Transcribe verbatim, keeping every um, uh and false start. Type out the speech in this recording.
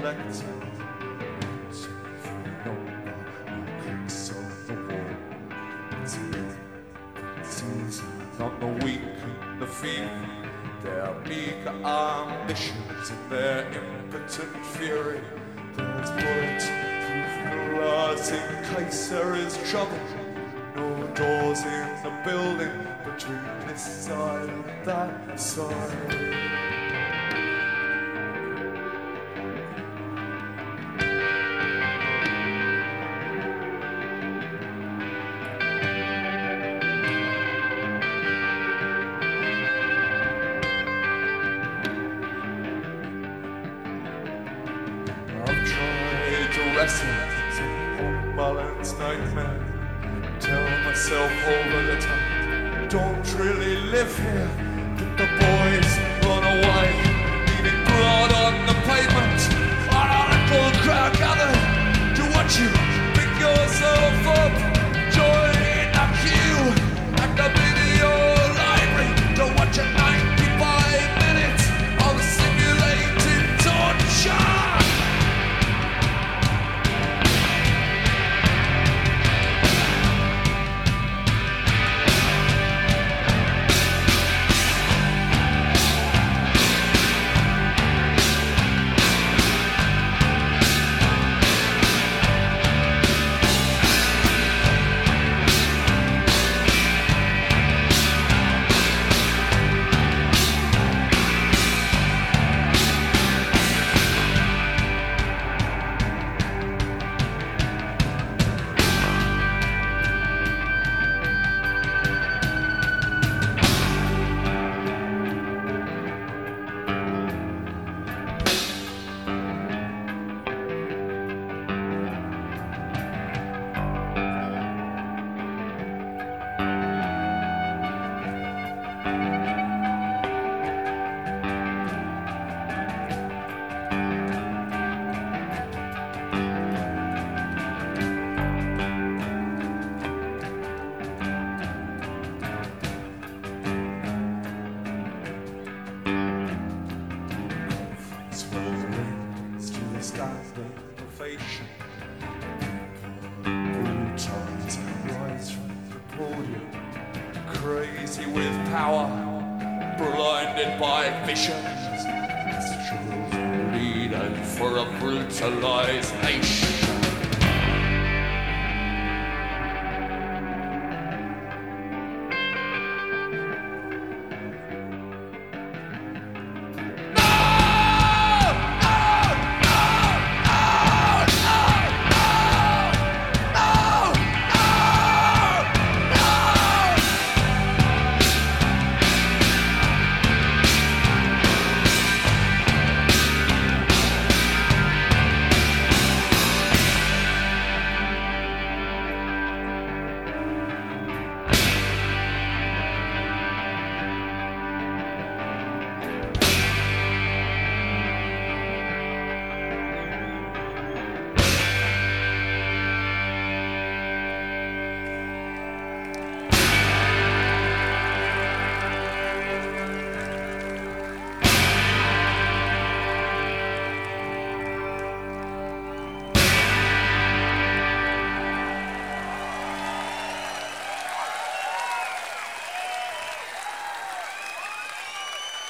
collected. So no clicks on the wall. It's me, it's easy, not the weak and the feeble. Their meager ambitions and their impotent fury. There's bulletproof glass in case there is trouble. No doors in the building between this side and that side. I've tried to wrestle some unbalanced nightmare. Tell myself over the time, don't really live here. Did the boys run away, leaving blood on the pavement? An unequal crowd gathered to watch you pick yourself up. Join the queue at the video library to watch a ninety-five minutes of simulated torture. Innovation. Brutalized rise from the podium, crazy with power, blinded by visions. Strove leader for a brutalized nation.